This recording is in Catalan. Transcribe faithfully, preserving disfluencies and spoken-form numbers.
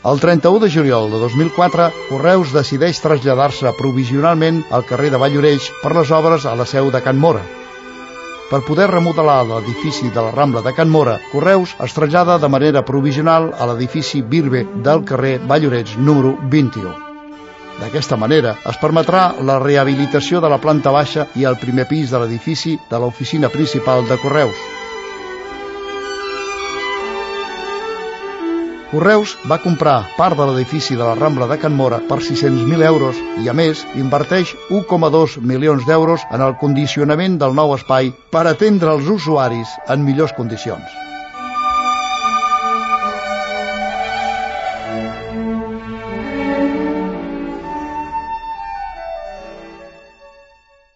El trenta-u de juliol de dos mil quatre, Correus decideix traslladar-se provisionalment al carrer de Valldoreix per les obres a la seu de Can Móra. Per poder remodelar l'edifici de la Rambla de Can Móra, Correus es trasllada de manera provisional a l'edifici Birbe del carrer Valldoreix número vint-i-u. D'aquesta manera es permetrà la rehabilitació de la planta baixa i el primer pis de l'edifici de l'oficina principal de Correus. Correus va comprar part de l'edifici de la Rambla de Can Móra per sis-cents mil euros i, a més, inverteix u coma dos milions d'euros en el condicionament del nou espai per atendre els usuaris en millors condicions.